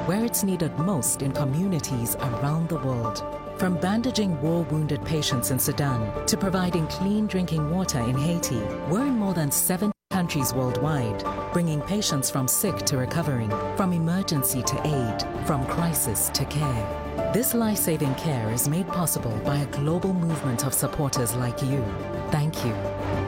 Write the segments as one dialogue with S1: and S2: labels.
S1: where it's needed most in communities around the world. From bandaging war-wounded patients in Sudan to providing clean drinking water in Haiti, we're in more than 70 countries worldwide, bringing patients from sick to recovering, from emergency to aid, from crisis to care. This life-saving care is made possible by a global movement of supporters like you. Thank you.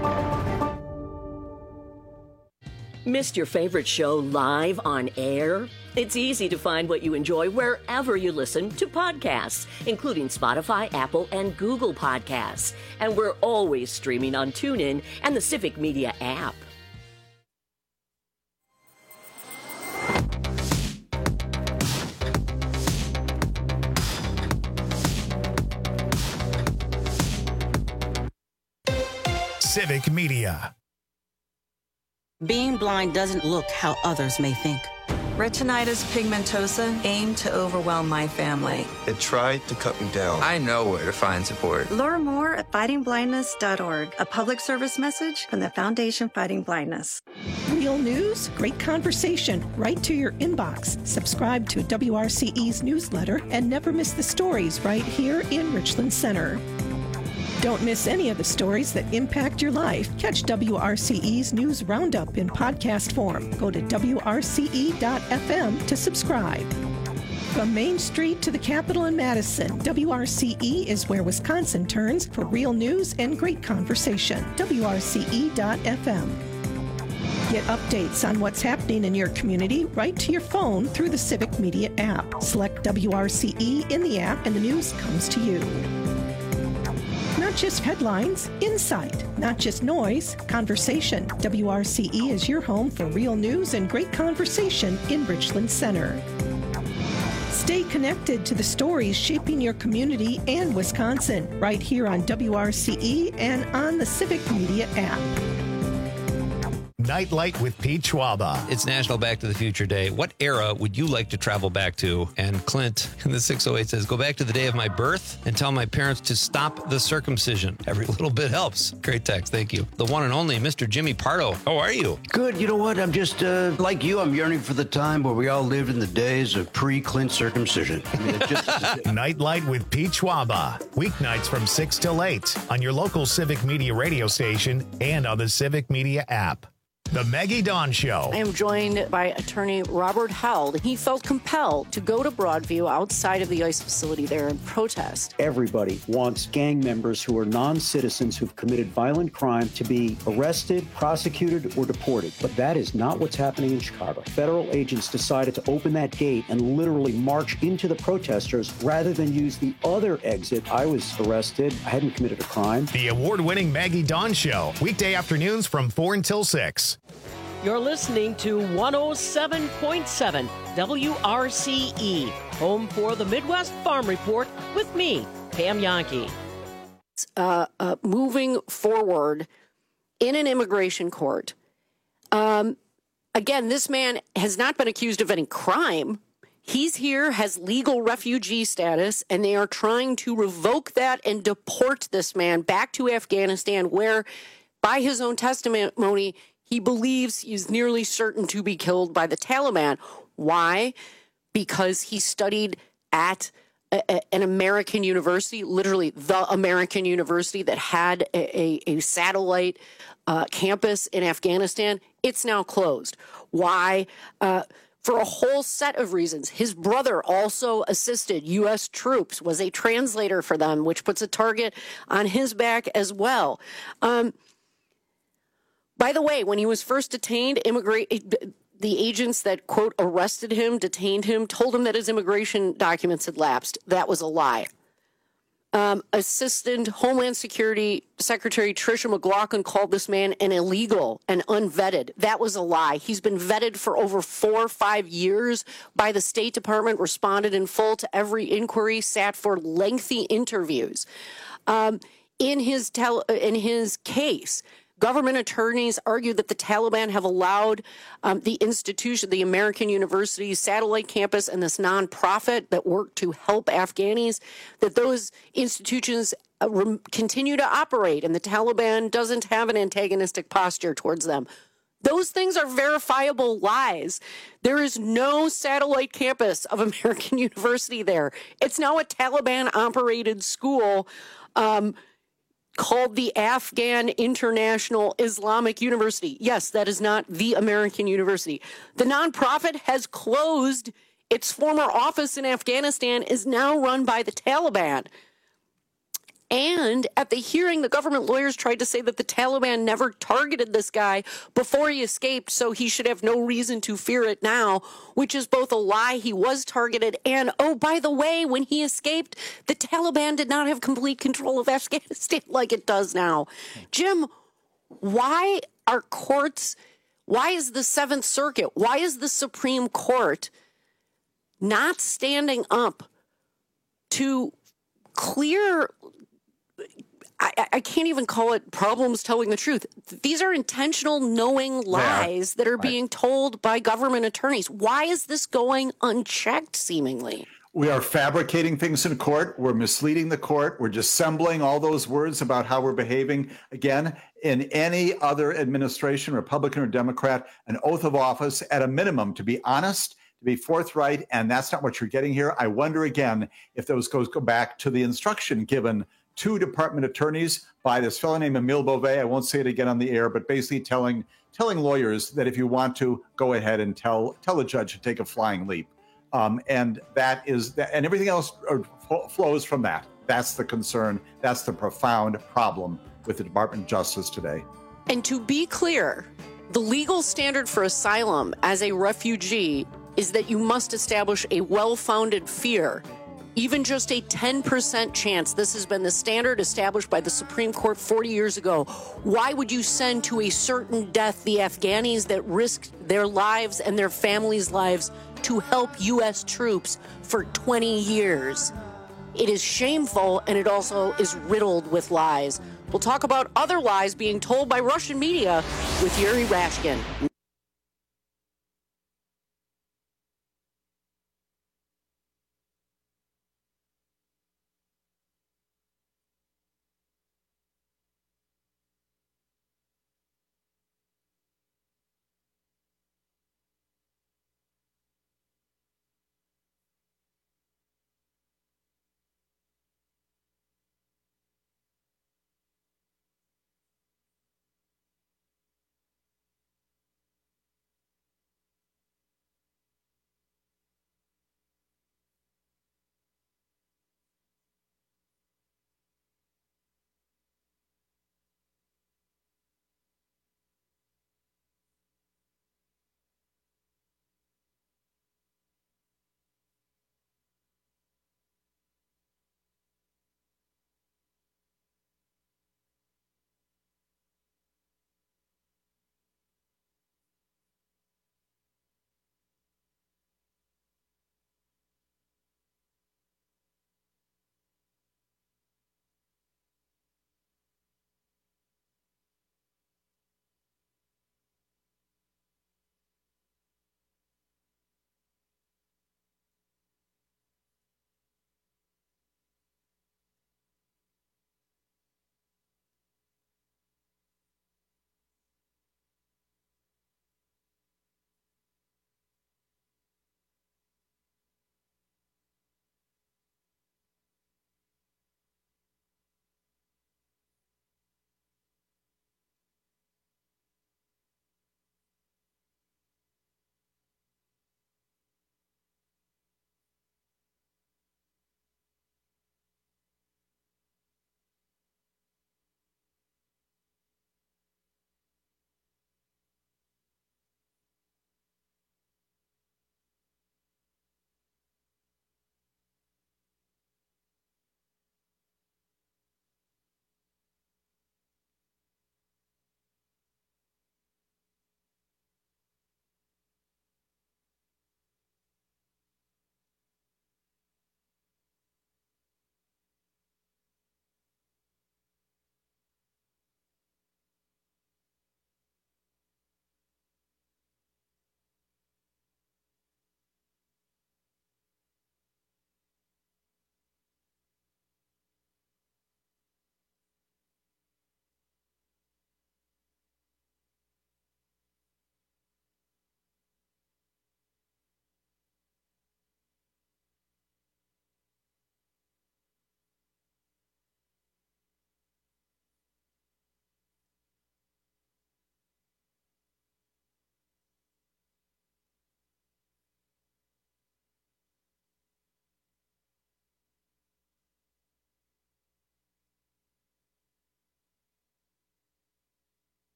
S2: Missed your favorite show live on air? It's easy to find what you enjoy wherever you listen to podcasts, including Spotify, Apple, and Google Podcasts. And we're always streaming on TuneIn and the Civic Media app.
S3: Civic Media.
S4: Being blind doesn't look how others may think.
S5: Retinitis pigmentosa aimed to overwhelm my family.
S6: It tried to cut me down.
S7: I know where to find support.
S8: Learn more at fightingblindness.org, a public service message from the Foundation Fighting Blindness.
S9: Real news, great conversation, right to your inbox. Subscribe to WRCE's newsletter and never miss the stories right here in Richland Center. Don't miss any of the stories that impact your life. Catch WRCE's News Roundup in podcast form. Go to WRCE.FM to subscribe. From Main Street to the Capitol in Madison, WRCE is where Wisconsin turns for real news and great conversation. WRCE.FM. Get updates on what's happening in your community right to your phone through the Civic Media app. Select WRCE in the app and the news comes to you. Not just headlines, insight. Not just noise, conversation. WRCE is your home for real news and great conversation in Richland Center. Stay connected to the stories shaping your community and Wisconsin right here on WRCE and on the Civic Media app.
S3: Nightlight with Pete Schwaba.
S10: It's National Back to the Future Day. What era would you like to travel back to? And Clint in the 608 says, go back to the day of my birth and tell my parents to stop the circumcision. Every little bit helps. Great text. Thank you. The one and only Mr. Jimmy Pardo. How are you?
S11: Good. You know what? I'm just like you. I'm yearning for the time where we all lived in the days of pre-Clint circumcision. I mean,
S3: Nightlight with Pete Schwaba. Weeknights from 6 till 8 on your local Civic Media radio station and on the Civic Media app. The Maggie Dawn Show.
S12: I am joined by attorney Robert Held. He felt compelled to go to Broadview outside of the ICE facility there and protest.
S13: Everybody wants gang members who are non-citizens who've committed violent crime to be arrested, prosecuted, or deported. But that is not what's happening in Chicago. Federal agents decided to open that gate and literally march into the protesters rather than use the other exit. I was arrested. I hadn't committed a crime.
S3: The award-winning Maggie Dawn Show. Weekday afternoons from 4 until 6.
S2: You're listening to 107.7 WRCE, home for the Midwest Farm Report with me, Pam Yankee.
S12: Moving forward in an immigration court. Again, this man has not been accused of any crime. He's here, has legal refugee status, and they are trying to revoke that and deport this man back to Afghanistan, where, by his own testimony, he believes he's nearly certain to be killed by the Taliban. Why? Because he studied at an American university, literally the American university that had a satellite campus in Afghanistan. It's now closed. Why? For a whole set of reasons. His brother also assisted U.S. troops, was a translator for them, which puts a target on his back as well. By the way, when he was first detained, the agents that, quote, arrested him, detained him, told him that his immigration documents had lapsed. That was a lie. Assistant Homeland Security Secretary Tricia McLaughlin called this man an illegal and unvetted. That was a lie. He's been vetted for over 4 or 5 years by the State Department, responded in full to every inquiry, sat for lengthy interviews. In his case, government attorneys argued that the Taliban have allowed the institution, the American University satellite campus, and this nonprofit that work to help Afghanis, that those institutions continue to operate, and the Taliban doesn't have an antagonistic posture towards them. Those things are verifiable lies. There is no satellite campus of American University there. It's now a Taliban-operated school called the Afghan International Islamic University. Yes, that is not the American University. The nonprofit has closed. Its former office in Afghanistan is now run by the Taliban. And at the hearing, the government lawyers tried to say that the Taliban never targeted this guy before he escaped, so he should have no reason to fear it now, which is both a lie. He was targeted. And, oh, by the way, when he escaped, the Taliban did not have complete control of Afghanistan like it does now. Jim, why are courts, why is the Seventh Circuit, why is the Supreme Court not standing up to clear, I can't even call it problems telling the truth. These are intentional, knowing lies that are being told by government attorneys. Why is this going unchecked, seemingly?
S14: We are fabricating things in court. We're misleading the court. We're dissembling all those words about how we're behaving. Again, in any other administration, Republican or Democrat, an oath of office at a minimum to be honest, to be forthright, and that's not what you're getting here. I wonder again if those go back to the instruction given to department attorneys by this fellow named Emile Beauvais. I won't say it again on the air, but basically telling lawyers that if you want to, go ahead and tell the judge to take a flying leap. And that is that, and everything else flows from that. That's the concern. That's the profound problem with the Department of Justice today.
S12: And to be clear, the legal standard for asylum as a refugee is that you must establish a well-founded fear. Even just a 10% chance. This has been the standard established by the Supreme Court 40 years ago. Why would you send to a certain death the Afghanis that risked their lives and their families' lives to help U.S. troops for 20 years? It is shameful, and it also is riddled with lies. We'll talk about other lies being told by Russian media with Yuri Rashkin.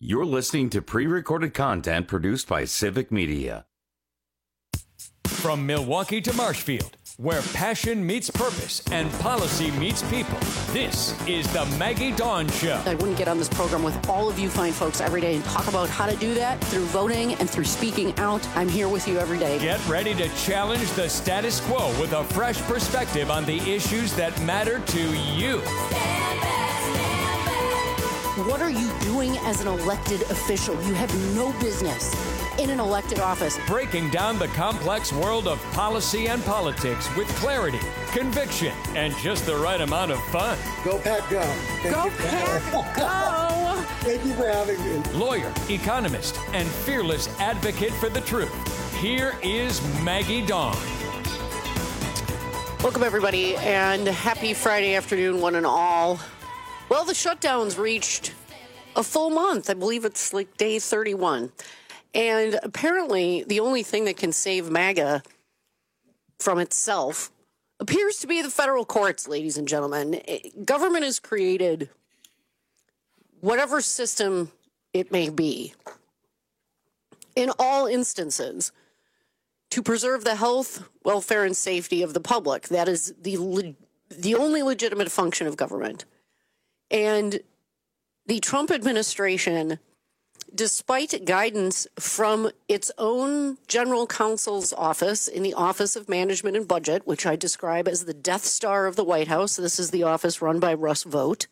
S15: You're listening to pre-recorded content produced by Civic Media.
S16: From Milwaukee to Marshfield, where passion meets purpose and policy meets people, this is the Maggie Dawn Show.
S12: I wouldn't get on this program with all of you fine folks every day and talk about how to do that through voting and through speaking out. I'm here with you every day.
S16: Get ready to challenge the status quo with a fresh perspective on the issues that matter to you.
S12: What are you doing as an elected official? You have no business in an elected office.
S16: Breaking down the complex world of policy and politics with clarity, conviction, and just the right amount of fun.
S17: Go Pack Go.
S12: Go Pack Go.
S17: Thank you for having me.
S16: Lawyer, economist, and fearless advocate for the truth. Here is Maggie Dawn.
S12: Welcome, everybody, and happy Friday afternoon, one and all. Well, the shutdown's reached a full month. I believe it's like day 31. And apparently the only thing that can save MAGA from itself appears to be the federal courts, ladies and gentlemen. Government has created whatever system it may be, in all instances, to preserve the health, welfare, and safety of the public. That is the only legitimate function of government. And the Trump administration, despite guidance from its own general counsel's office in the Office of Management and Budget, which I describe as the Death Star of the White House, this is the office run by Russ Vought.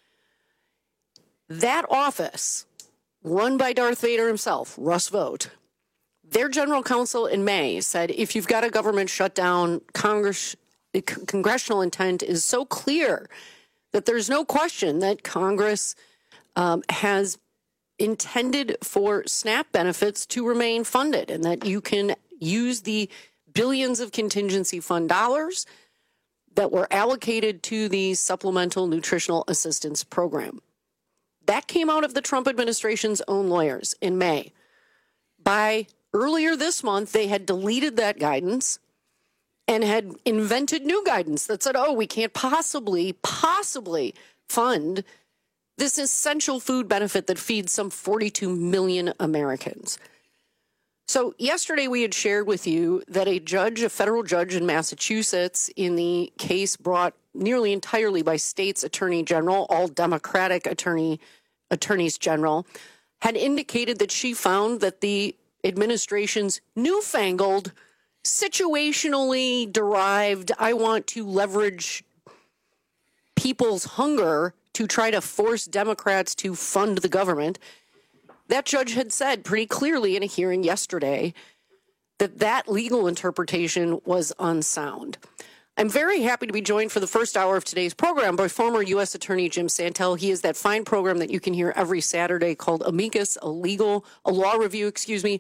S12: That office, run by Darth Vader himself, Russ Vought, their general counsel in May said, if you've got a government shutdown, congressional intent is so clear that there's no question that Congress has intended for SNAP benefits to remain funded and that you can use the billions of contingency fund dollars that were allocated to the Supplemental Nutritional Assistance Program. That came out of the Trump administration's own lawyers in May. By earlier this month, they had deleted that guidance and had invented new guidance that said, oh, we can't possibly fund this essential food benefit that feeds some 42 million Americans. So yesterday we had shared with you that a federal judge in Massachusetts, in the case brought nearly entirely by state's attorney general, all Democratic attorneys general, had indicated that she found that the administration's newfangled, situationally derived, I want to leverage people's hunger to try to force Democrats to fund the government. That judge had said pretty clearly in a hearing yesterday that legal interpretation was unsound. I'm very happy to be joined for the first hour of today's program by former U.S. Attorney Jim Santel. He is that fine program that you can hear every Saturday called Amicus, a law review,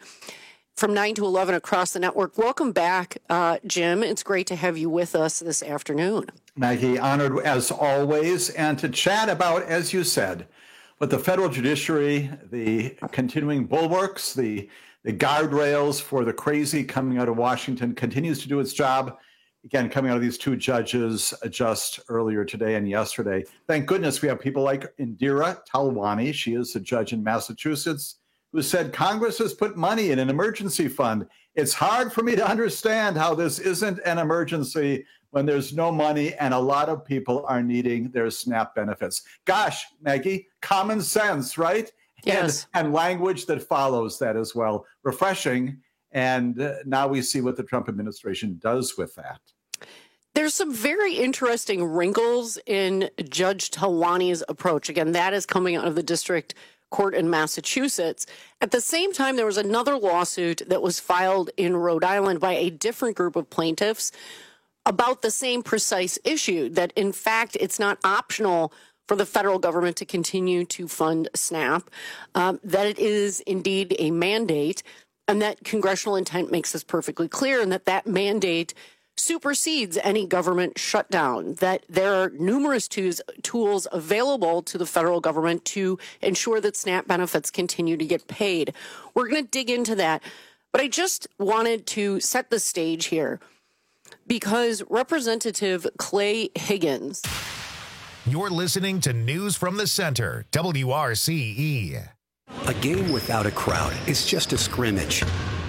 S12: from 9 to 11 across the network. Welcome back, Jim. It's great to have you with us this afternoon.
S14: Maggie, honored as always, and to chat about, as you said, what the federal judiciary, the continuing bulwarks, the guardrails for the crazy coming out of Washington continues to do its job. Again, coming out of these two judges just earlier today and yesterday. Thank goodness we have people like Indira Talwani. She is a judge in Massachusetts, who said Congress has put money in an emergency fund. It's hard for me to understand how this isn't an emergency when there's no money and a lot of people are needing their SNAP benefits. Gosh, Maggie, common sense, right?
S12: Yes.
S14: And language that follows that as well. Refreshing. And now we see what the Trump administration does with that.
S12: There's some very interesting wrinkles in Judge Talwani's approach. Again, that is coming out of the district court in Massachusetts. At the same time, there was another lawsuit that was filed in Rhode Island by a different group of plaintiffs about the same precise issue, that in fact, it's not optional for the federal government to continue to fund SNAP, that it is indeed a mandate, and that congressional intent makes this perfectly clear, and that mandate supersedes any government shutdown, that there are numerous tools available to the federal government to ensure that SNAP benefits continue to get paid. We're going to dig into that, but I just wanted to set the stage here because Representative Clay Higgins.
S3: You're listening to News from the Center, WRCE.
S18: A game without a crowd is just a scrimmage.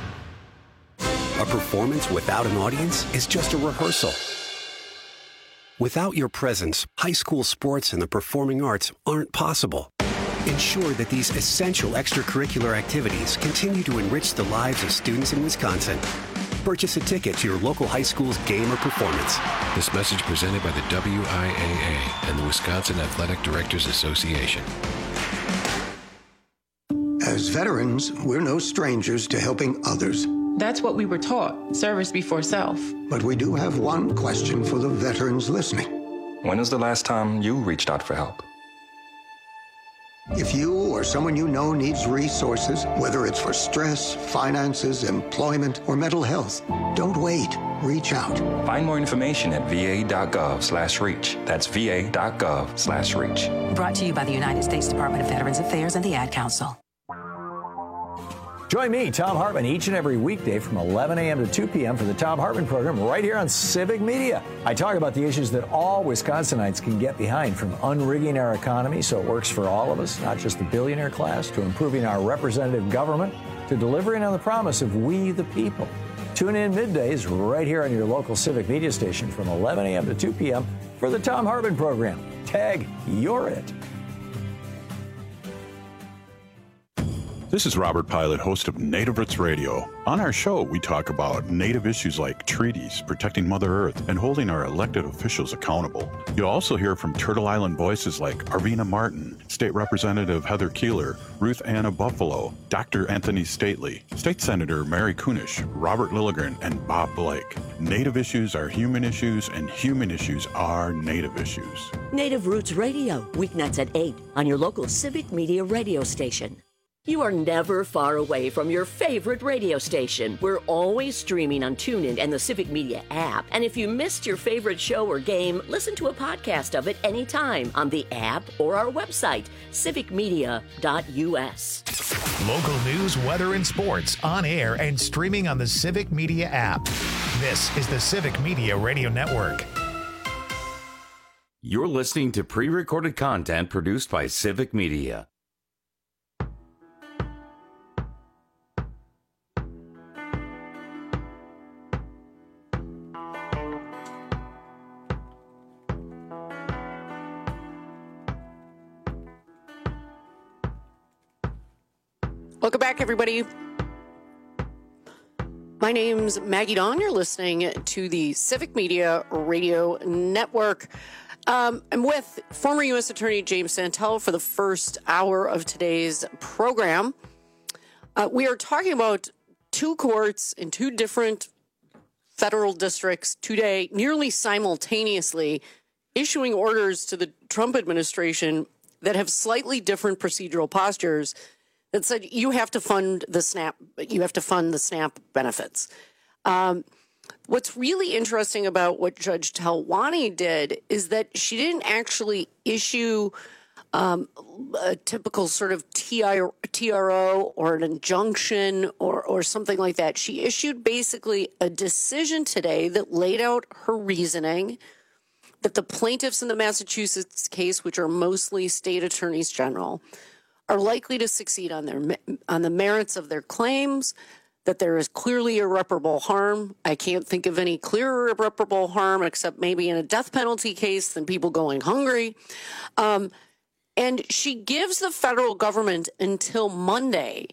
S18: A performance without an audience is just a rehearsal. Without your presence, high school sports and the performing arts aren't possible. Ensure that these essential extracurricular activities continue to enrich the lives of students in Wisconsin. Purchase a ticket to your local high school's game or performance.
S19: This message presented by the WIAA and the Wisconsin Athletic Directors Association.
S20: As veterans, we're no strangers to helping others.
S21: That's what we were taught, service before self.
S20: But we do have one question for the veterans listening.
S7: When was the last time you reached out for help?
S20: If you or someone you know needs resources, whether it's for stress, finances, employment, or mental health, don't wait. Reach out.
S7: Find more information at va.gov/reach. That's va.gov/reach.
S22: Brought to you by the United States Department of Veterans Affairs and the Ad Council.
S23: Join me, Thom Hartmann, each and every weekday from 11 a.m. to 2 p.m. for the Thom Hartmann program right here on Civic Media. I talk about the issues that all Wisconsinites can get behind, from unrigging our economy so it works for all of us, not just the billionaire class, to improving our representative government, to delivering on the promise of we the people. Tune in middays right here on your local Civic Media station from 11 a.m. to 2 p.m. for the Thom Hartmann program. Tag, you're it.
S24: This is Robert Pilot, host of Native Roots Radio. On our show, we talk about Native issues like treaties, protecting Mother Earth, and holding our elected officials accountable. You'll also hear from Turtle Island voices like Arvina Martin, State Representative Heather Keeler, Ruth Anna Buffalo, Dr. Anthony Stately, State Senator Mary Kunish, Robert Lilligren, and Bob Blake. Native issues are human issues, and human issues are Native issues.
S2: Native Roots Radio, weeknights at 8 on your local Civic Media radio station. You are never far away from your favorite radio station. We're always streaming on TuneIn and the Civic Media app. And if you missed your favorite show or game, listen to a podcast of it anytime on the app or our website, civicmedia.us.
S3: Local news, weather, and sports on air and streaming on the Civic Media app. This is the Civic Media Radio Network.
S15: You're listening to pre-recorded content produced by Civic Media.
S12: Welcome back, everybody. My name's Maggie Dawn. You're listening to the Civic Media Radio Network. I'm with former U.S. Attorney James Santel for the first hour of today's program. We are talking about two courts in two different federal districts today, nearly simultaneously, issuing orders to the Trump administration that have slightly different procedural postures that said you have to fund the SNAP. You have to fund the SNAP benefits. What's really interesting about what Judge Talwani did is that she didn't actually issue a typical sort of TRO or an injunction or something like that. She issued basically a decision today that laid out her reasoning that the plaintiffs in the Massachusetts case, which are mostly state attorneys general, are likely to succeed on the merits of their claims, that there is clearly irreparable harm. I can't think of any clearer irreparable harm except maybe in a death penalty case than people going hungry. And she gives the federal government until Monday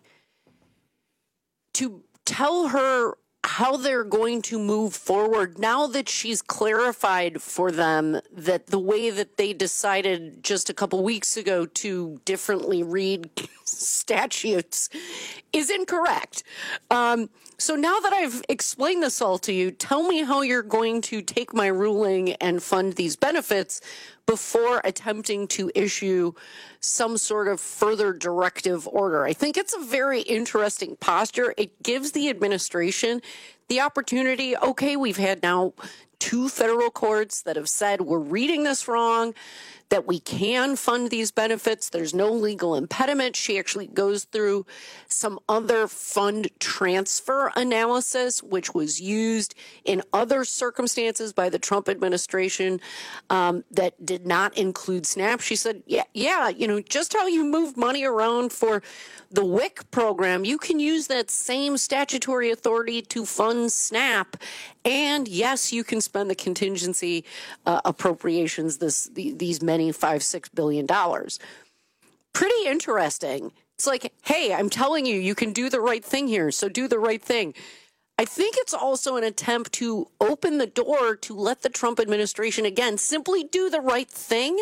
S12: to tell her how they're going to move forward now that she's clarified for them that the way that they decided just a couple weeks ago to differently read statutes is incorrect. So now that I've explained this all to you, tell me how you're going to take my ruling and fund these benefits before attempting to issue some sort of further directive order. I think it's a very interesting posture. It gives the administration the opportunity, okay, we've had now two federal courts that have said we're reading this wrong. that we can fund these benefits. There's no legal impediment. She actually goes through some other fund transfer analysis, which was used in other circumstances by the Trump administration that did not include SNAP. She said, yeah, just how you move money around for the WIC program, you can use that same statutory authority to fund SNAP. And yes, you can spend the contingency appropriations, these many $5-6 billion. Pretty interesting. It's like, hey, I'm telling you, you can do the right thing here, so do the right thing. I think it's also an attempt to open the door to let the Trump administration, again, simply do the right thing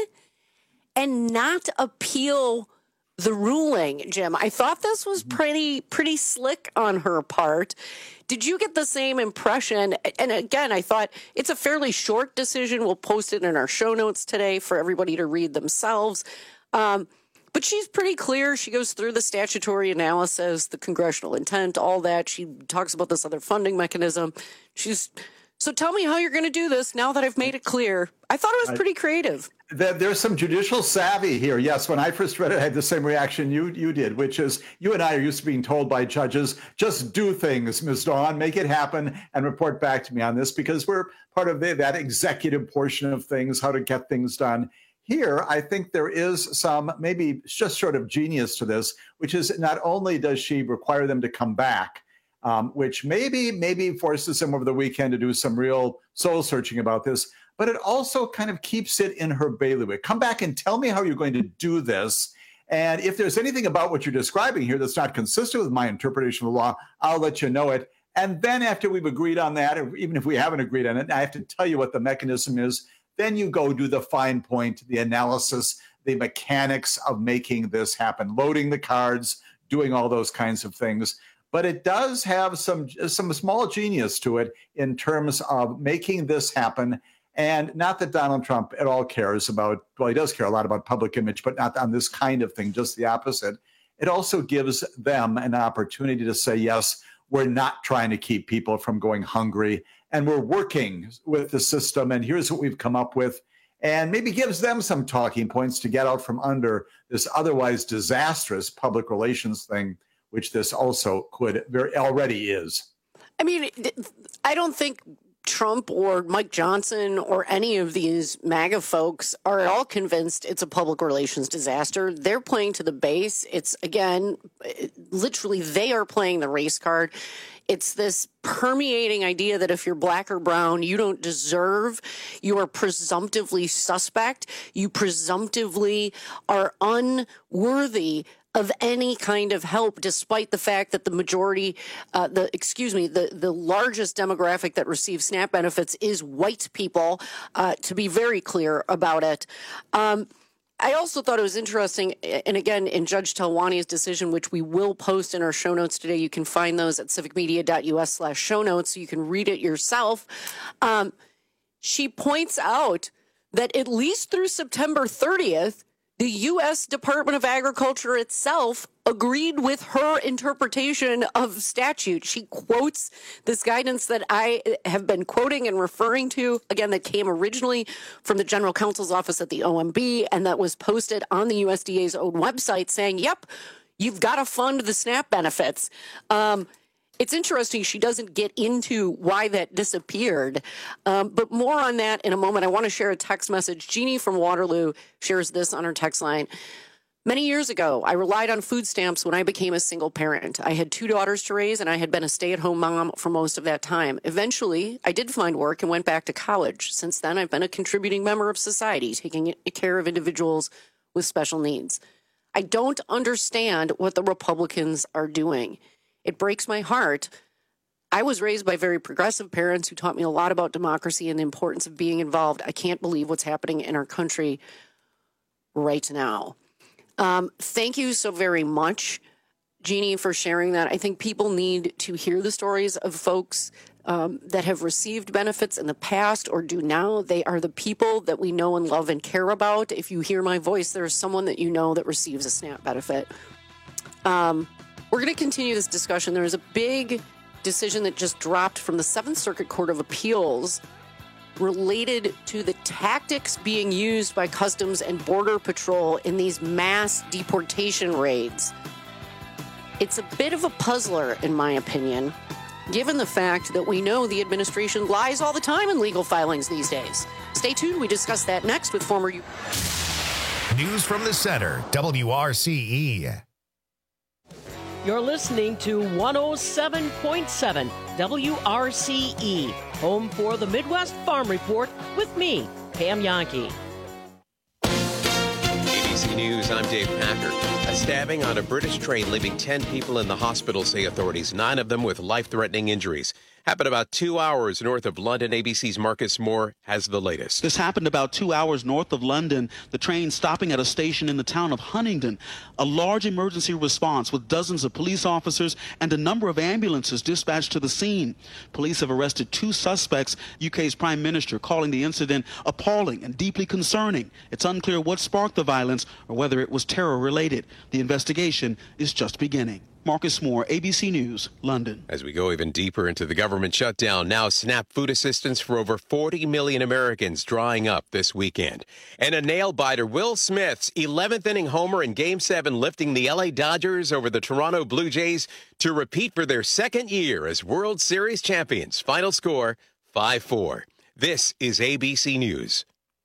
S12: and not appeal the ruling, Jim. I thought this was pretty slick on her part. Did you get the same impression? And again, I thought it's a fairly short decision. We'll post it in our show notes today for everybody to read themselves. But she's pretty clear. She goes through the statutory analysis, the congressional intent, all that. She talks about this other funding mechanism. So tell me how you're going to do this now that I've made it clear. I thought it was pretty creative.
S14: There's some judicial savvy here. Yes, when I first read it, I had the same reaction you did, which is you and I are used to being told by judges, just do things, Ms. Dawn, make it happen and report back to me on this because we're part of that executive portion of things, how to get things done. Here, I think there is some maybe just sort of genius to this, which is not only does she require them to come back, which maybe forces them over the weekend to do some real soul searching about this, but it also kind of keeps it in her bailiwick. Come back and tell me how you're going to do this. And if there's anything about what you're describing here that's not consistent with my interpretation of the law, I'll let you know it. And then after we've agreed on that, or even if we haven't agreed on it, I have to tell you what the mechanism is. Then you go do the fine point, the analysis, the mechanics of making this happen, loading the cards, doing all those kinds of things. But it does have some small genius to it in terms of making this happen. And not that Donald Trump at all cares about, well, he does care a lot about public image, but not on this kind of thing, just the opposite. It also gives them an opportunity to say, yes, we're not trying to keep people from going hungry, and we're working with the system, and here's what we've come up with, and maybe gives them some talking points to get out from under this otherwise disastrous public relations thing, which this also already is.
S12: I mean, I don't think Trump or Mike Johnson or any of these MAGA folks are at all convinced it's a public relations disaster. They're playing to the base. It's, again, literally they are playing the race card. It's this permeating idea that if you're black or brown, you don't deserve, you are presumptively suspect, you presumptively are unworthy of any kind of help, despite the fact that the majority, the largest demographic that receives SNAP benefits is white people, to be very clear about it. I also thought it was interesting, and again, in Judge Talwani's decision, which we will post in our show notes today, you can find those at civicmedia.us/show notes, so you can read it yourself. She points out that at least through September 30th, the U.S. Department of Agriculture itself agreed with her interpretation of statute. She quotes this guidance that I have been quoting and referring to, again, that came originally from the General Counsel's office at the OMB and that was posted on the USDA's own website saying, yep, you've got to fund the SNAP benefits. It's interesting she doesn't get into why that disappeared, but more on that in a moment. I want to share a text message. Jeannie from Waterloo shares this on her text line. Many years ago, I relied on food stamps when I became a single parent. I had 2 daughters to raise, and I had been a stay-at-home mom for most of that time. Eventually, I did find work and went back to college. Since then, I've been a contributing member of society, taking care of individuals with special needs. I don't understand what the Republicans are doing. It breaks my heart. I was raised by very progressive parents who taught me a lot about democracy and the importance of being involved. I can't believe what's happening in our country right now. Thank you so very much, Jeannie, for sharing that. I think people need to hear the stories of folks that have received benefits in the past or do now. They are the people that we know and love and care about. If you hear my voice, there's someone that you know that receives a SNAP benefit. We're going to continue this discussion. There is a big decision that just dropped from the 7th Circuit Court of Appeals related to the tactics being used by Customs and Border Patrol in these mass deportation raids. It's a bit of a puzzler, in my opinion, given the fact that we know the administration lies all the time in legal filings these days. Stay tuned. We discuss that next with former...
S3: News from the Center, WRCE.
S1: You're listening to 107.7 WRCE, home for the Midwest Farm Report with me, Pam Yankee.
S4: ABC News, I'm Dave Packer. A stabbing on a British train leaving 10 people in the hospital, say authorities, 9 of them with life-threatening injuries. Happened about 2 hours north of London. ABC's Marcus Moore has the latest.
S5: This happened about 2 hours north of London, the train stopping at a station in the town of Huntingdon. A large emergency response with dozens of police officers and a number of ambulances dispatched to the scene. Police have arrested 2 suspects, UK's Prime Minister calling the incident appalling and deeply concerning. It's unclear what sparked the violence or whether it was terror-related. The investigation is just beginning. Marcus Moore, ABC News, London.
S4: As we go even deeper into the government shutdown, now SNAP food assistance for over 40 million Americans drying up this weekend. And a nail-biter, Will Smith's 11th inning homer in Game 7 lifting the LA Dodgers over the Toronto Blue Jays to repeat for their second year as World Series champions. Final score, 5-4. This is ABC News.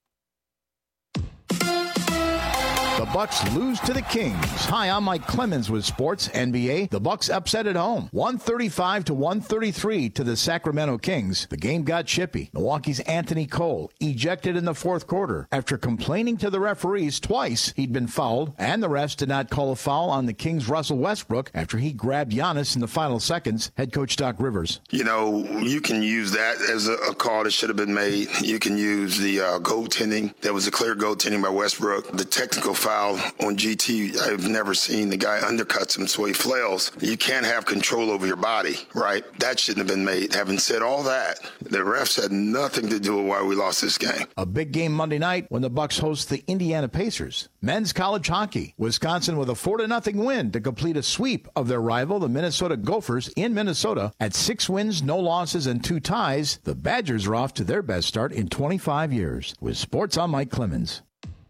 S6: The Bucks lose to the Kings. Hi, I'm Mike Clemens with Sports NBA. The Bucks upset at home, 135-133 to the Sacramento Kings. The game got chippy. Milwaukee's Anthony Cole ejected in the fourth quarter after complaining to the referees twice he'd been fouled, and the refs did not call a foul on the Kings' Russell Westbrook after he grabbed Giannis in the final seconds. Head coach Doc Rivers.
S25: You know, you can use that as a call that should have been made. You can use the goaltending. There was a clear goaltending by Westbrook. The technical foul on GT, I've never seen the guy undercuts him so he flails. You can't have control over your body, right? That shouldn't have been made. Having said all that, the refs had nothing to do with why we lost this game.
S6: A big game Monday night when the Bucks host the Indiana Pacers. Men's college hockey. Wisconsin with a 4-0 win to complete a sweep of their rival, the Minnesota Gophers, in Minnesota. At 6 wins, no losses, and 2 ties, the Badgers are off to their best start in 25 years. With Sports, I'm Mike Clemens.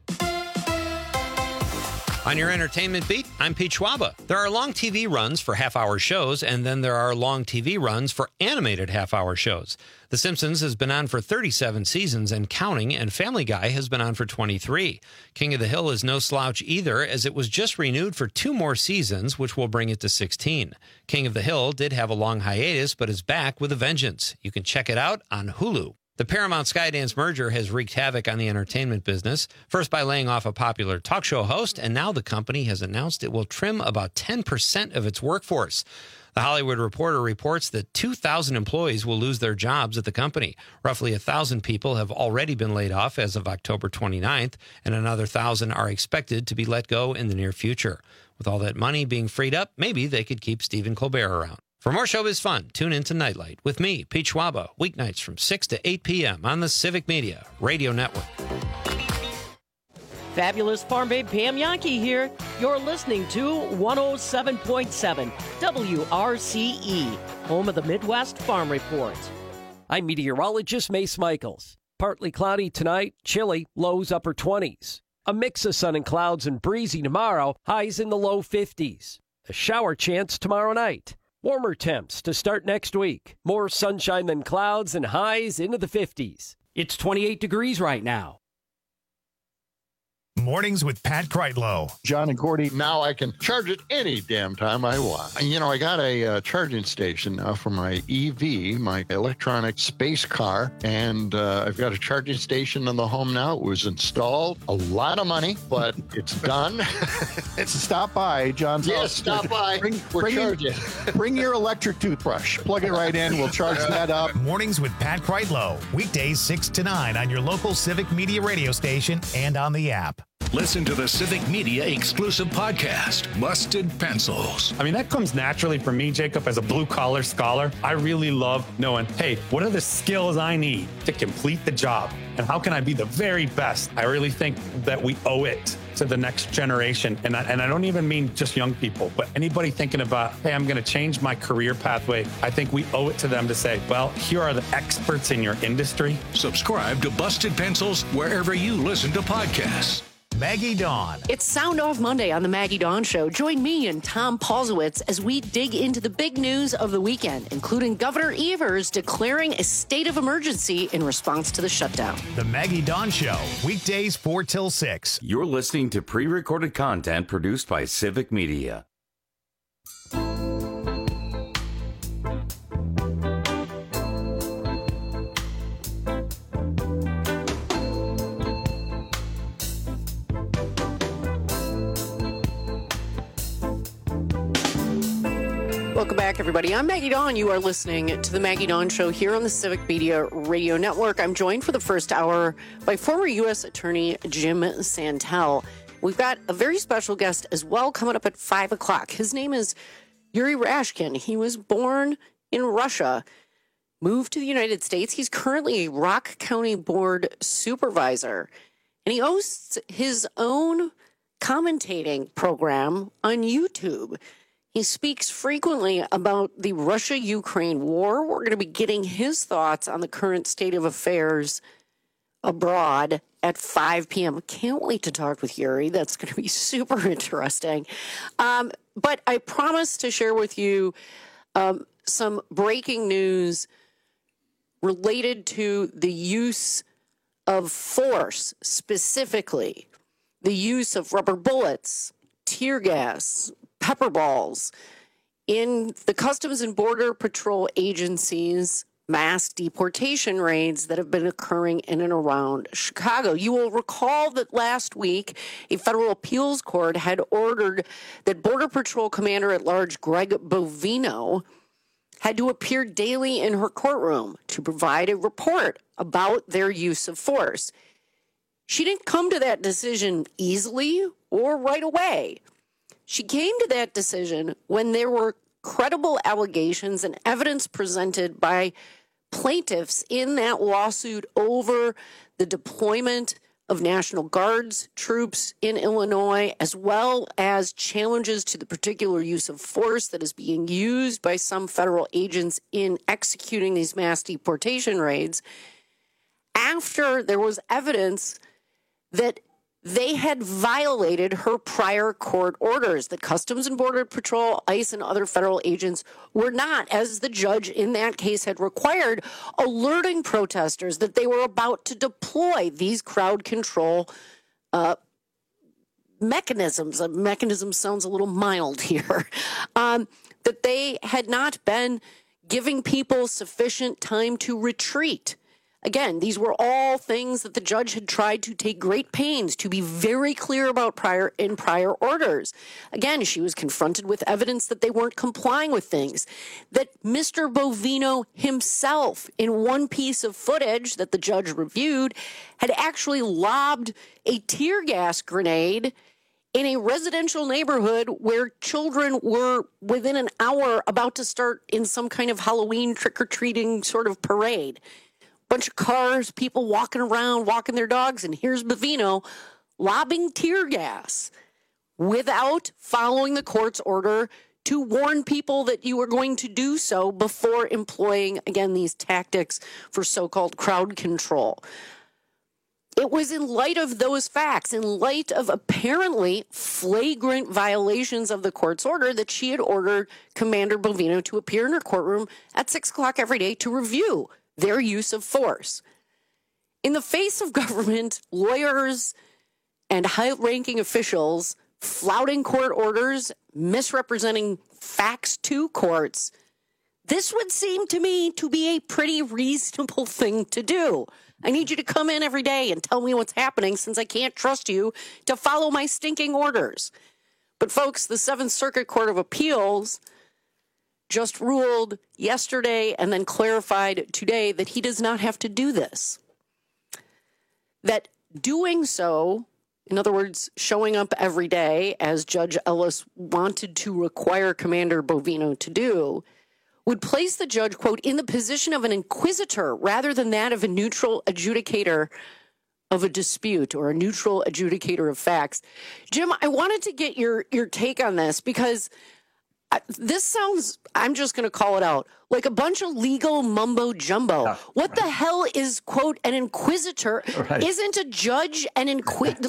S10: On your entertainment beat, I'm Pete Schwaba. There are long TV runs for half-hour shows, and then there are long TV runs for animated half-hour shows. The Simpsons has been on for 37 seasons and counting, and Family Guy has been on for 23. King of the Hill is no slouch either, as it was just renewed for 2 more seasons, which will bring it to 16. King of the Hill did have a long hiatus, but is back with a vengeance. You can check it out on Hulu. The Paramount-Skydance merger has wreaked havoc on the entertainment business, first by laying off a popular talk show host, and now the company has announced it will trim about 10% of its workforce. The Hollywood Reporter reports that 2,000 employees will lose their jobs at the company. Roughly 1,000 people have already been laid off as of October 29th, and another 1,000 are expected to be let go in the near future. With all that money being freed up, maybe they could keep Stephen Colbert around. For more showbiz fun, tune in to Nightlight with me, Pete Schwaba, weeknights from 6 to 8 p.m. on the Civic Media Radio Network.
S1: Fabulous Farm Babe Pam Yankee here. You're listening to 107.7 WRCE, home of the Midwest Farm Report. I'm meteorologist Mace Michaels. Partly cloudy tonight, chilly, lows upper 20s. A mix of sun and clouds and breezy tomorrow, highs in the low 50s. A shower chance tomorrow night. Warmer temps to start next week. More sunshine than clouds and highs into the 50s. It's 28 degrees right now.
S3: Mornings with Pat Kreitlow.
S26: John and Gordy, now I can charge it any damn time I want. You know, I got a charging station now for my EV, my electronic space car, and I've got a charging station in the home now. It was installed. A lot of money, but it's done. Stop by John's house. Yes, stop by. Bring your electric toothbrush. Plug it right in. We'll charge that up.
S3: Mornings with Pat Kreitlow. Weekdays 6 to 9 on your local Civic Media radio station and on the app.
S27: Listen to the Civic Media exclusive podcast, Busted Pencils.
S28: I mean, that comes naturally for me, Jacob, as a blue-collar scholar. I really love knowing, hey, what are the skills I need to complete the job? And how can I be the very best? I really think that we owe it to the next generation. And I don't even mean just young people, but anybody thinking about, hey, I'm going to change my career pathway. I think we owe it to them to say, well, here are the experts in your industry.
S27: Subscribe to Busted Pencils wherever you listen to podcasts.
S3: Maggie Dawn.
S12: It's Sound Off Monday on the Maggie Dawn Show. Join me and Tom Paulsowitz as we dig into the big news of the weekend, including Governor Evers declaring a state of emergency in response to the shutdown.
S3: The Maggie Dawn Show, weekdays 4 till 6.
S15: You're listening to pre-recorded content produced by Civic Media.
S12: Welcome back, everybody. I'm Maggie Dawn. You are listening to the Maggie Dawn Show here on the Civic Media Radio Network. I'm joined for the first hour by former U.S. Attorney Jim Santel. We've got a very special guest as well coming up at 5 o'clock. His name is Yuri Rashkin. He was born in Russia, moved to the United States. He's currently a Rock County Board supervisor, and he hosts his own commentating program on YouTube. He speaks frequently about the Russia-Ukraine war. We're going to be getting his thoughts on the current state of affairs abroad at 5 p.m. Can't wait to talk with Yuri. That's going to be super interesting. But I promised to share with you some breaking news related to the use of force, specifically the use of rubber bullets, tear gas, pepper balls in the Customs and Border Patrol agencies' mass deportation raids that have been occurring in and around Chicago. You will recall that last week, a federal appeals court had ordered that Border Patrol Commander-at-Large Greg Bovino had to appear daily in her courtroom to provide a report about their use of force. She didn't come to that decision easily or right away. She came to that decision when there were credible allegations and evidence presented by plaintiffs in that lawsuit over the deployment of National Guards troops in Illinois, as well as challenges to the particular use of force that is being used by some federal agents in executing these mass deportation raids, after there was evidence that they had violated her prior court orders. The Customs and Border Patrol, ICE, and other federal agents were not, as the judge in that case had required, alerting protesters that they were about to deploy these crowd control mechanisms. Mechanism sounds a little mild here. That they had not been giving people sufficient time to retreat. Again, these were all things that the judge had tried to take great pains to be very clear about prior orders. Again, she was confronted with evidence that they weren't complying with things, that Mr. Bovino himself, in one piece of footage that the judge reviewed, had actually lobbed a tear gas grenade in a residential neighborhood where children were within an hour about to start in some kind of Halloween trick-or-treating sort of parade. Bunch of cars, people walking around, walking their dogs, and here's Bovino lobbing tear gas without following the court's order to warn people that you were going to do so before employing, again, these tactics for so-called crowd control. It was in light of those facts, in light of apparently flagrant violations of the court's order, that she had ordered Commander Bovino to appear in her courtroom at 6 o'clock every day to review their use of force. In the face of government, lawyers, and high-ranking officials flouting court orders, misrepresenting facts to courts, this would seem to me to be a pretty reasonable thing to do. I need you to come in every day and tell me what's happening, since I can't trust you to follow my stinking orders. But folks, the Seventh Circuit Court of Appeals just ruled yesterday and then clarified today that he does not have to do this. That doing so, in other words, showing up every day, as Judge Ellis wanted to require Commander Bovino to do, would place the judge, quote, in the position of an inquisitor rather than that of a neutral adjudicator of a dispute or a neutral adjudicator of facts. Jim, I wanted to get your take on this because this sounds, I'm just going to call it out, like a bunch of legal mumbo jumbo. Yeah, what the hell is, quote, an inquisitor? Right. Isn't a judge an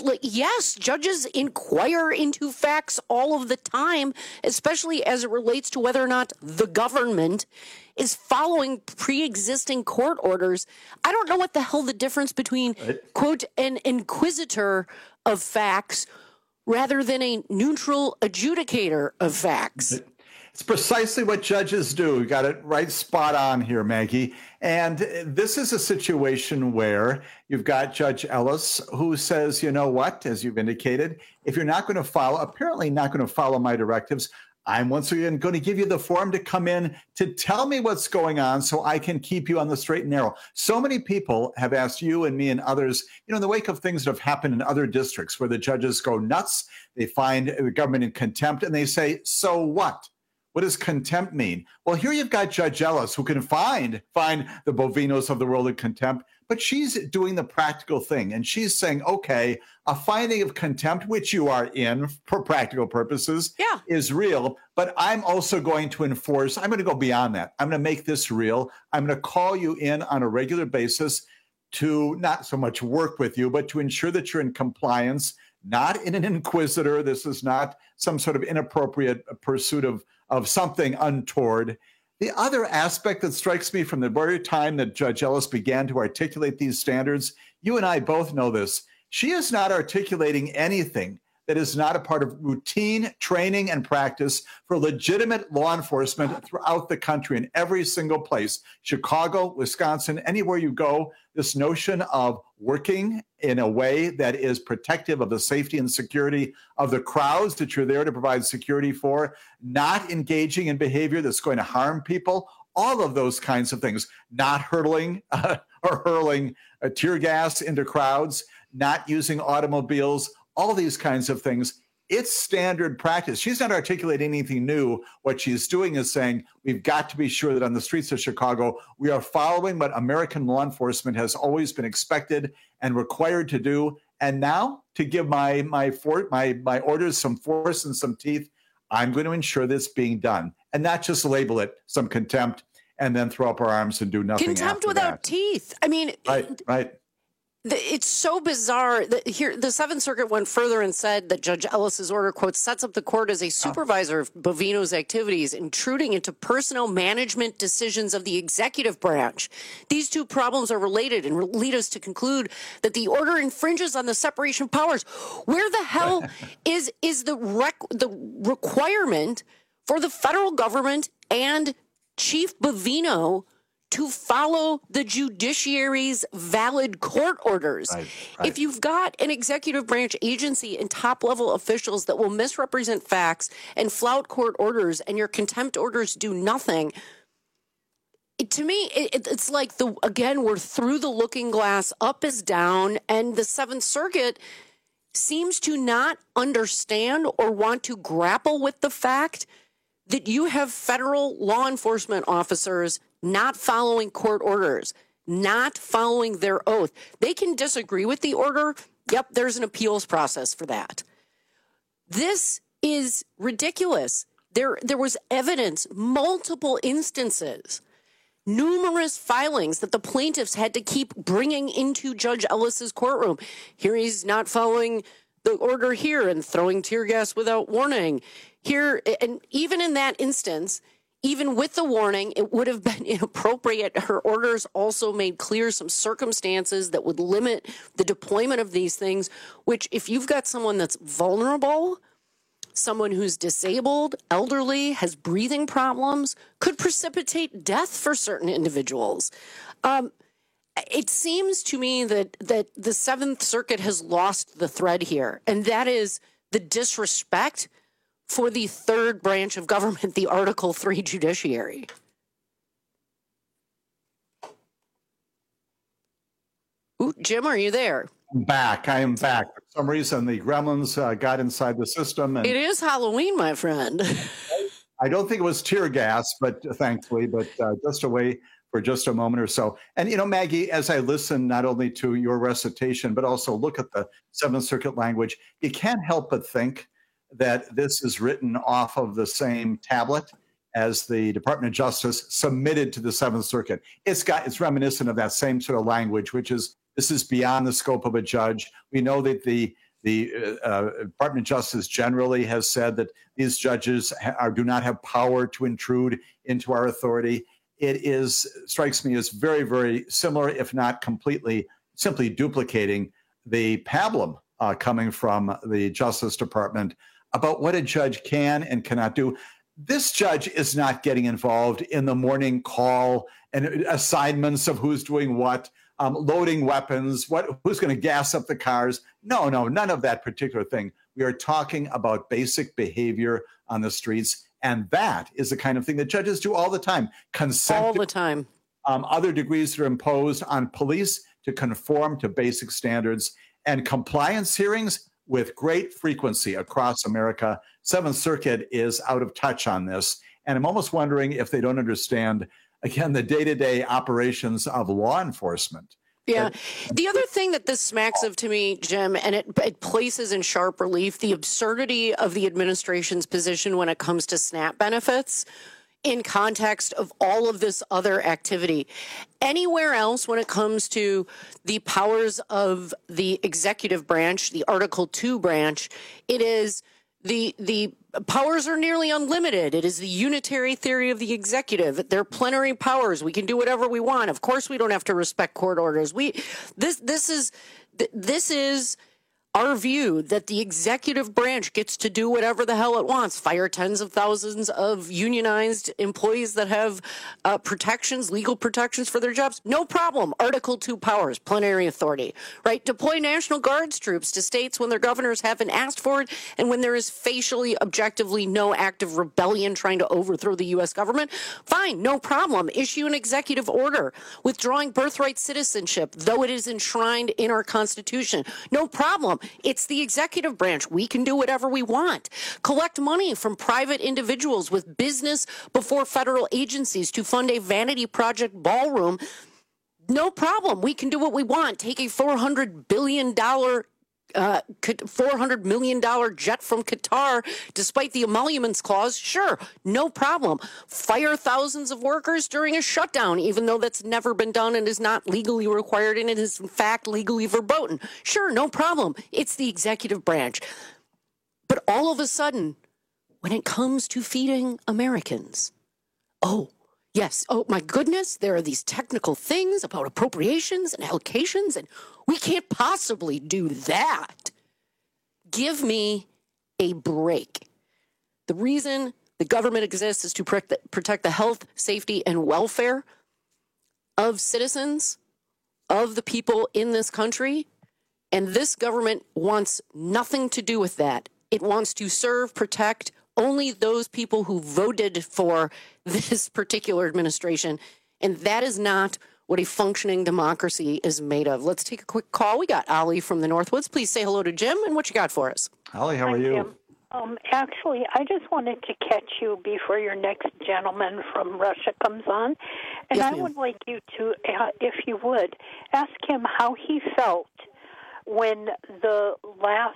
S12: yes, judges inquire into facts all of the time, especially as it relates to whether or not the government is following pre-existing court orders. I don't know what the hell the difference between, quote, an inquisitor of facts rather than a neutral adjudicator of facts.
S14: It's precisely what judges do. You got it right spot on here, Maggie. And this is a situation where you've got Judge Ellis who says, you know what, as you've indicated, if you're not going to apparently not going to follow my directives, I'm once again going to give you the forum to come in to tell me what's going on so I can keep you on the straight and narrow. So many people have asked you and me and others, in the wake of things that have happened in other districts where the judges go nuts, they find the government in contempt, and they say, so what? What does contempt mean? Well, here you've got Judge Ellis who can find the Bovinos of the world in contempt, but she's doing the practical thing. And she's saying, okay, a finding of contempt, which you are in for practical purposes, is real. But I'm also going to enforce, I'm going to go beyond that. I'm going to make this real. I'm going to call you in on a regular basis to not so much work with you, but to ensure that you're in compliance, not in an inquisitor. This is not some sort of inappropriate pursuit of something untoward. The other aspect that strikes me from the very time that Judge Ellis began to articulate these standards, you and I both know this, she is not articulating anything that is not a part of routine training and practice for legitimate law enforcement throughout the country in every single place. Chicago, Wisconsin, anywhere you go, this notion of working in a way that is protective of the safety and security of the crowds that you're there to provide security for, not engaging in behavior that's going to harm people, all of those kinds of things, not hurling or hurling tear gas into crowds, not using automobiles, all these kinds of things. It's standard practice. She's not articulating anything new. What she's doing is saying, we've got to be sure that on the streets of Chicago, we are following what American law enforcement has always been expected and required to do. And now, to give my orders some force and some teeth, I'm going to ensure this being done and not just label it some contempt and then throw up our arms and do nothing.
S12: Contempt without teeth. I mean,
S14: right.
S12: It's so bizarre that here the Seventh Circuit went further and said that Judge Ellis's order, quote, sets up the court as a supervisor of Bovino's activities, intruding into personnel management decisions of the executive branch. These two problems are related and lead us to conclude that the order infringes on the separation of powers. Where the hell is the requirement for the federal government and Chief Bovino to follow the judiciary's valid court orders? Right. If you've got an executive branch agency and top-level officials that will misrepresent facts and flout court orders and your contempt orders do nothing, to me, it's like, we're through the looking glass, up is down, and the Seventh Circuit seems to not understand or want to grapple with the fact that you have federal law enforcement officers not following court orders, not following their oath. They can disagree with the order. Yep, there's an appeals process for that. This is ridiculous. There was evidence, multiple instances, numerous filings that the plaintiffs had to keep bringing into Judge Ellis's courtroom. Here he's not following the order here and throwing tear gas without warning. Here, and even in that instance, even with the warning, it would have been inappropriate. Her orders also made clear some circumstances that would limit the deployment of these things, which if you've got someone that's vulnerable, someone who's disabled, elderly, has breathing problems, could precipitate death for certain individuals. It seems to me that the Seventh Circuit has lost the thread here, and that is the disrespect for the third branch of government, the Article III judiciary. Ooh, Jim, are you there?
S14: I'm back. I am back. For some reason, the gremlins got inside the system. And
S12: it is Halloween, my friend.
S14: I don't think it was tear gas, but thankfully, just a way for just a moment or so. And, Maggie, as I listen not only to your recitation, but also look at the Seventh Circuit language, you can't help but think that this is written off of the same tablet as the Department of Justice submitted to the Seventh Circuit. It's reminiscent of that same sort of language, which is, this is beyond the scope of a judge. We know that the Department of Justice generally has said that these judges do not have power to intrude into our authority. It strikes me as very, very similar, if not completely, simply duplicating the pablum coming from the Justice Department about what a judge can and cannot do. This judge is not getting involved in the morning call and assignments of who's doing what, loading weapons, who's going to gas up the cars. No, none of that particular thing. We are talking about basic behavior on the streets. And that is the kind of thing that judges do all the time. Consent
S12: all the time.
S14: Other degrees that are imposed on police to conform to basic standards, and compliance hearings with great frequency across America. Seventh Circuit is out of touch on this. And I'm almost wondering if they don't understand, again, the day-to-day operations of law enforcement.
S12: Yeah. The other thing that this smacks of to me, Jim, and it places in sharp relief the absurdity of the administration's position when it comes to SNAP benefits in context of all of this other activity. Anywhere else when it comes to the powers of the executive branch, the Article 2 branch, it is the powers are nearly unlimited. It is the unitary theory of the executive. They're plenary powers. We can do whatever we want. Of course, we don't have to respect court orders. This is our view that the executive branch gets to do whatever the hell it wants, fire tens of thousands of unionized employees that have protections, legal protections for their jobs. No problem. Article 2 powers, plenary authority, right? Deploy National Guards troops to states when their governors haven't asked for it and when there is facially, objectively no active rebellion trying to overthrow the U.S. government. Fine, no problem. Issue an executive order withdrawing birthright citizenship, though it is enshrined in our Constitution. No problem. It's the executive branch. We can do whatever we want. Collect money from private individuals with business before federal agencies to fund a vanity project ballroom. No problem. We can do what we want. Take a $400 million jet from Qatar, despite the emoluments clause. Sure, no problem. Fire thousands of workers during a shutdown, even though that's never been done and is not legally required, and it is in fact legally verboten. Sure, no problem. It's the executive branch. But all of a sudden, when it comes to feeding Americans, yes. Oh, my goodness. There are these technical things about appropriations and allocations, and we can't possibly do that. Give me a break. The reason the government exists is to protect the health, safety, and welfare of citizens, of the people in this country. And this government wants nothing to do with that. It wants to serve, protect only those people who voted for this particular administration. And that is not what a functioning democracy is made of. Let's take a quick call. We got Ali from the Northwoods. Please say hello to Jim and what you got for us.
S14: Ali, how are you?
S8: Actually, I just wanted to catch you before your next gentleman from Russia comes on. And yes, I would like you to, if you would, ask him how he felt when the last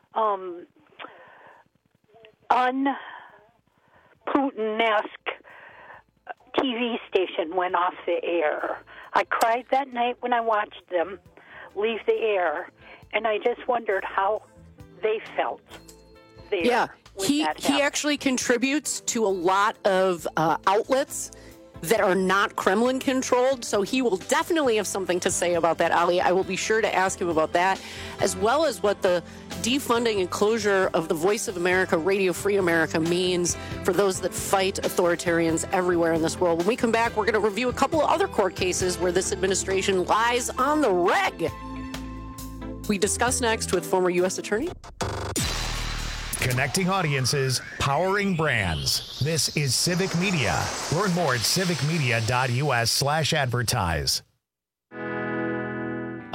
S8: un-Putin-esque TV station went off the air. I cried that night when I watched them leave the air, and I just wondered how they felt there.
S12: Yeah, he actually contributes to a lot of outlets that are not Kremlin controlled, so he will definitely have something to say about that, Ali. I will be sure to ask him about that, as well as what the defunding and closure of the Voice of America, Radio Free America, means for those that fight authoritarians everywhere in this world. When we come back, we're going to review a couple of other court cases where this administration lies on the reg. We discuss next with former U.S. Attorney.
S3: Connecting audiences, powering brands. This is Civic Media. Learn more at civicmedia.us/advertise.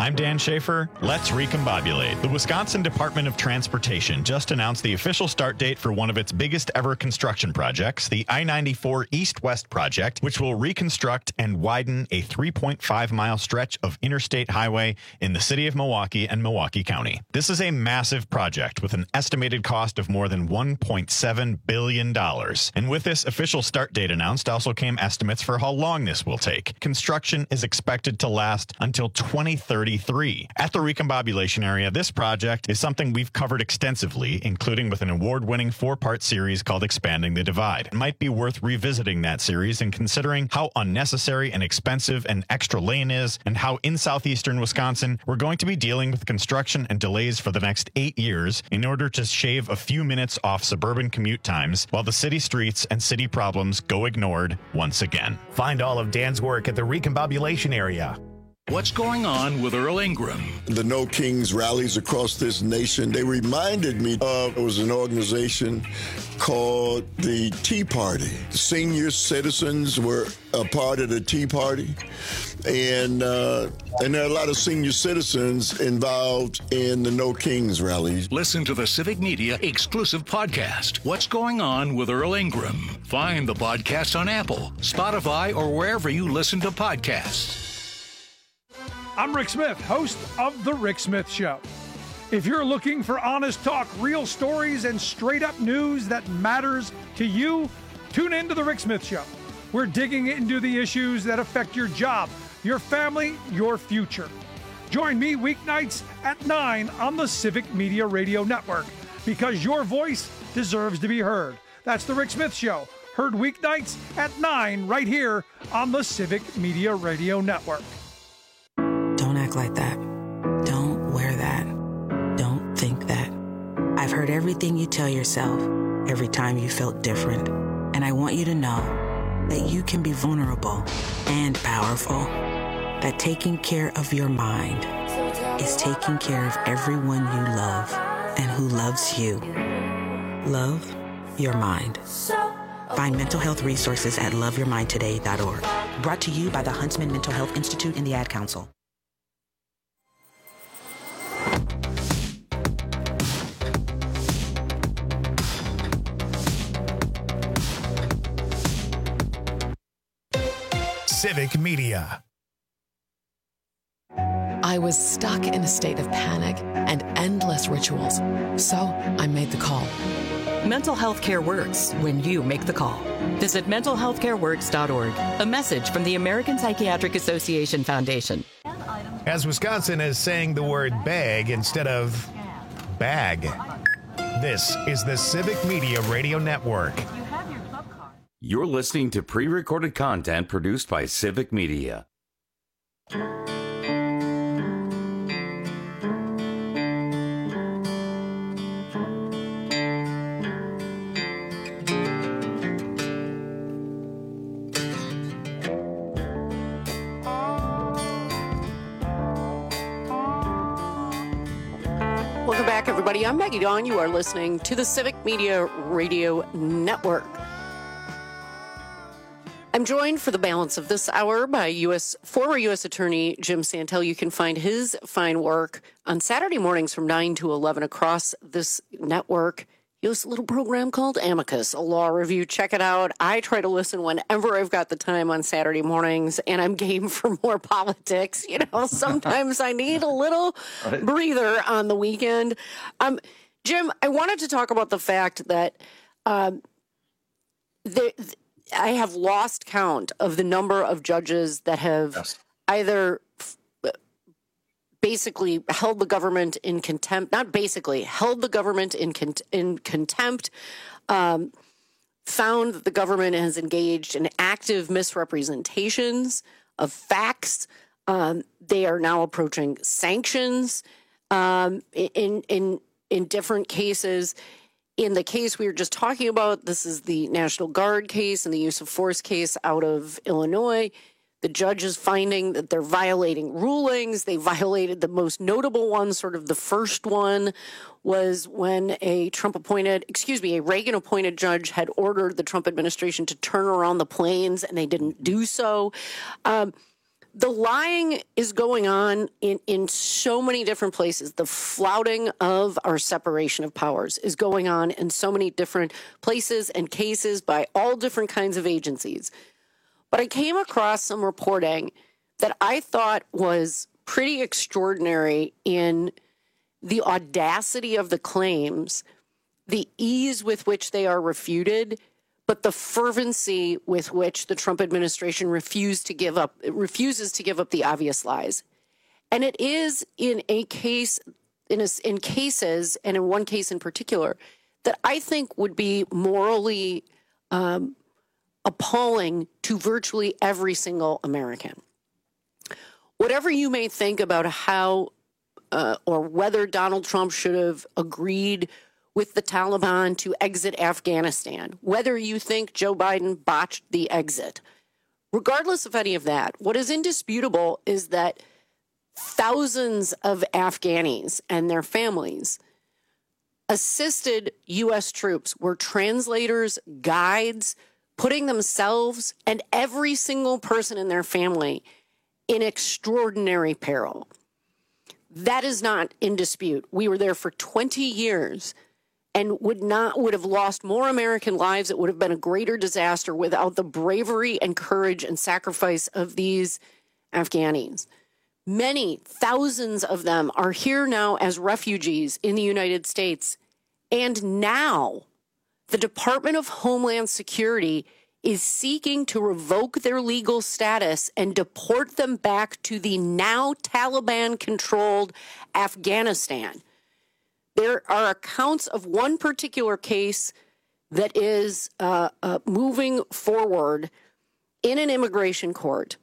S9: I'm Dan Schaefer. Let's recombobulate. The Wisconsin Department of Transportation just announced the official start date for one of its biggest ever construction projects, the I-94 East-West project, which will reconstruct and widen a 3.5-mile stretch of interstate highway in the city of Milwaukee and Milwaukee County. This is a massive project with an estimated cost of more than $1.7 billion. And with this official start date announced also came estimates for how long this will take. Construction is expected to last until 2033. At the recombobulation area, this project is something we've covered extensively, including with an award-winning 4-part series called Expanding the Divide. It might be worth revisiting that series and considering how unnecessary and expensive an extra lane is, and how in southeastern Wisconsin we're going to be dealing with construction and delays for the next 8 years in order to shave a few minutes off suburban commute times while the city streets and city problems go ignored once again.
S3: Find all of Dan's work at the recombobulation area.
S27: What's going on with Earl Ingram?
S11: The No Kings rallies across this nation, they reminded me of, it was an organization called the Tea Party. Senior citizens were a part of the Tea Party. And there are a lot of senior citizens involved in the No Kings rallies.
S27: Listen to the Civic Media exclusive podcast, What's Going On with Earl Ingram. Find the podcast on Apple, Spotify, or wherever you listen to podcasts.
S13: I'm Rick Smith, host of The Rick Smith Show. If you're looking for honest talk, real stories, and straight-up news that matters to you, tune in to The Rick Smith Show. We're digging into the issues that affect your job, your family, your future. Join me weeknights at 9 on the Civic Media Radio Network, because your voice deserves to be heard. That's The Rick Smith Show, heard weeknights at 9 right here on the Civic Media Radio Network.
S22: Don't act like that. Don't wear that. Don't think that. I've heard everything you tell yourself every time you felt different. And I want you to know that you can be vulnerable and powerful. That taking care of your mind is taking care of everyone you love and who loves you. Love your mind. Find mental health resources at loveyourmindtoday.org. Brought to you by the Huntsman Mental Health Institute and the Ad Council.
S3: Civic Media.
S16: I was stuck in a state of panic and endless rituals, so I made the call.
S17: Mental health care works when you make the call. Visit mentalhealthcareworks.org. A message from the American Psychiatric Association Foundation.
S3: As Wisconsin is saying the word bag instead of bag. This is the Civic Media Radio Network.
S15: You're listening to pre-recorded content produced by Civic Media.
S12: Welcome back, everybody. I'm Maggie Dawn. You are listening to the Civic Media Radio Network. I'm joined for the balance of this hour by former U.S. Attorney Jim Santel. You can find his fine work on Saturday mornings from 9 to 11 across this network. He has a little program called Amicus, a law review. Check it out. I try to listen whenever I've got the time on Saturday mornings, and I'm game for more politics. You know, sometimes I need a little breather on the weekend. Jim, I wanted to talk about the fact that I have lost count of the number of judges that have either basically held the government in contempt, not basically, held the government in contempt, found that the government has engaged in active misrepresentations of facts. They are now approaching sanctions in different cases. In the case we were just talking about, this is the National Guard case and the use of force case out of Illinois. The judge is finding that they're violating rulings. They violated the most notable one. Sort of the first one was when a Reagan-appointed judge had ordered the Trump administration to turn around the planes, and they didn't do so. The lying is going on in so many different places. The flouting of our separation of powers is going on in so many different places and cases by all different kinds of agencies. But I came across some reporting that I thought was pretty extraordinary in the audacity of the claims, the ease with which they are refuted, but the fervency with which the Trump administration refuses to give up the obvious lies. And it is in cases, and in one case in particular, that I think would be morally appalling to virtually every single American. Whatever you may think about how or whether Donald Trump should have agreed with the Taliban to exit Afghanistan, whether you think Joe Biden botched the exit. Regardless of any of that, what is indisputable is that thousands of Afghanis and their families assisted U.S. troops, were translators, guides, putting themselves and every single person in their family in extraordinary peril. That is not in dispute. We were there for 20 years and would have lost more American lives. It would have been a greater disaster without the bravery and courage and sacrifice of these Afghanis. Many thousands of them are here now as refugees in the United States. And now the Department of Homeland Security is seeking to revoke their legal status and deport them back to the now Taliban-controlled Afghanistan. There are accounts of one particular case that is moving forward in an immigration court.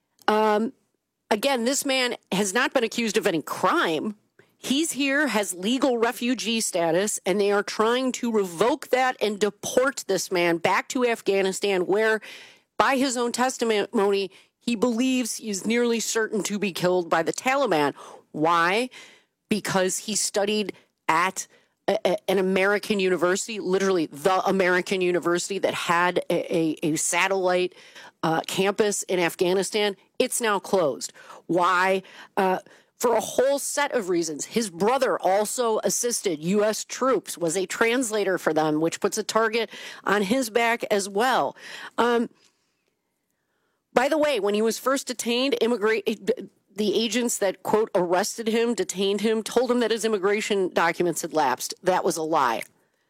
S12: Again, this man has not been accused of any crime. He's here, has legal refugee status, and they are trying to revoke that and deport this man back to Afghanistan, where, by his own testimony, he believes he's nearly certain to be killed by the Taliban. Why? Because he studied at an American university, literally the American university that had a satellite campus in Afghanistan. It's now closed. Why? For a whole set of reasons. His brother also assisted U.S. troops, was a translator for them, which puts a target on his back as well. By the way, when he was first detained, the agents that, quote, arrested him, detained him, told him that his immigration documents had lapsed. That was a lie.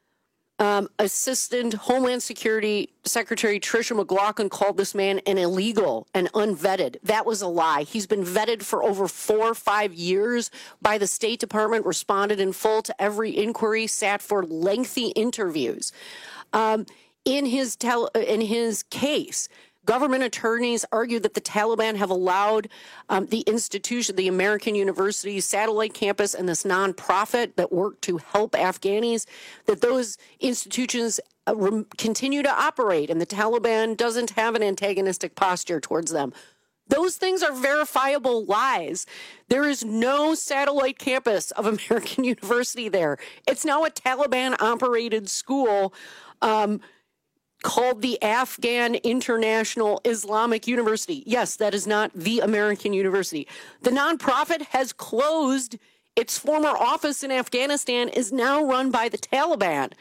S12: Assistant Homeland Security Secretary Tricia McLaughlin called this man an illegal and unvetted. That was a lie. He's been vetted for over 4 or 5 years by the State Department, responded in full to every inquiry, sat for lengthy interviews. In his case, government attorneys argued that the Taliban have allowed the institution, the American University satellite campus, and this nonprofit that worked to help Afghanis, that those institutions continue to operate, and the Taliban doesn't have an antagonistic posture towards them. Those things are verifiable lies. There is no satellite campus of American University there. It's now a Taliban-operated school called the Afghan International Islamic University. Yes, that is not the American University. The nonprofit has closed. Its former office in Afghanistan is now run by the Taliban.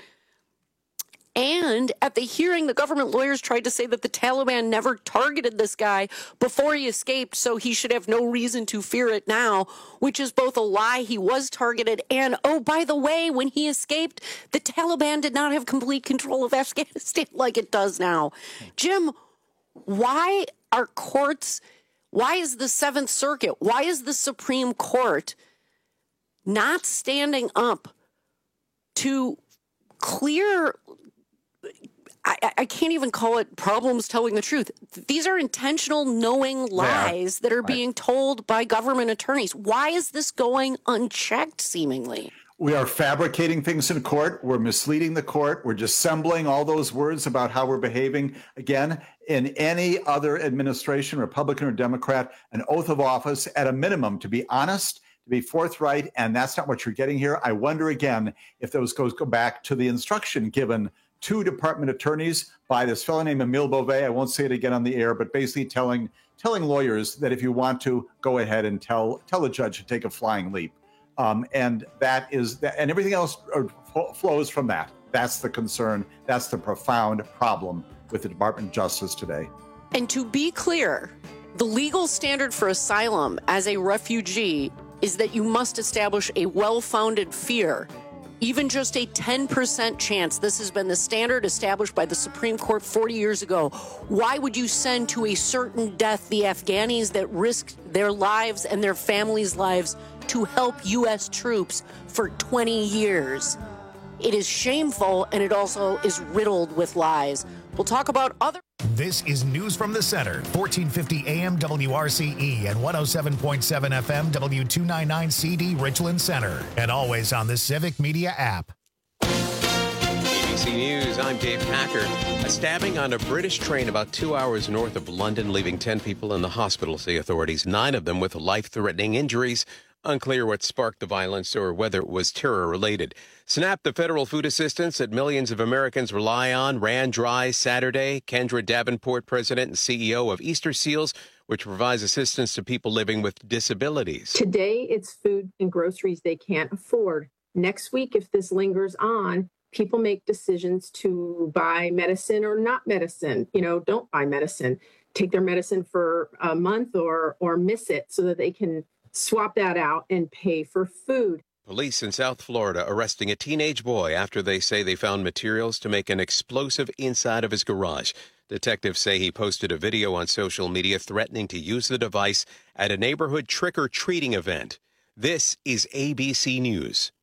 S12: And at the hearing, the government lawyers tried to say that the Taliban never targeted this guy before he escaped, so he should have no reason to fear it now, which is both a lie. He was targeted, and, oh, by the way, when he escaped, the Taliban did not have complete control of Afghanistan like it does now. Jim, why are courts, why is the Seventh Circuit, why is the Supreme Court not standing up to clear, I can't even call it problems telling the truth. These are intentional, knowing lies that are being told by government attorneys. Why is this going unchecked, seemingly?
S14: We are fabricating things in court. We're misleading the court. We're dissembling all those words about how we're behaving. Again, in any other administration, Republican or Democrat, an oath of office at a minimum to be honest, to be forthright, and that's not what you're getting here. I wonder again if those go back to the instruction given 2 department attorneys by this fellow named Emile Beauvais. I won't say it again on the air, but basically telling lawyers that if you want to, go ahead and tell a judge to take a flying leap. And everything else flows from that. That's the concern. That's the profound problem with the Department of Justice today.
S12: And to be clear, the legal standard for asylum as a refugee is that you must establish a well-founded fear. Even just a 10% chance. This has been the standard established by the Supreme Court 40 years ago. Why would you send to a certain death the Afghanis that risked their lives and their families' lives to help U.S. troops for 20 years? It is shameful, and it also is riddled with lies. We'll talk about other...
S3: This is News from the Center, 1450 AM WRCE and 107.7 FM W299 CD Richland Center, and always on the Civic Media app.
S4: ABC News, I'm Dave Packer. A stabbing on a British train about 2 hours north of London, leaving 10 people in the hospital, say authorities, 9 of them with life-threatening injuries. Unclear what sparked the violence or whether it was terror-related. SNAP, the federal food assistance that millions of Americans rely on, ran dry Saturday. Kendra Davenport, president and CEO of Easter Seals, which provides assistance to people living with disabilities.
S2: Today, it's food and groceries they can't afford. Next week, if this lingers on, people make decisions to buy medicine or not medicine. Don't buy medicine. Take their medicine for a month or miss it so that they can swap that out and pay for food.
S4: Police in South Florida arresting a teenage boy after they say they found materials to make an explosive inside of his garage. Detectives say he posted a video on social media threatening to use the device at a neighborhood trick-or-treating event. This is ABC News.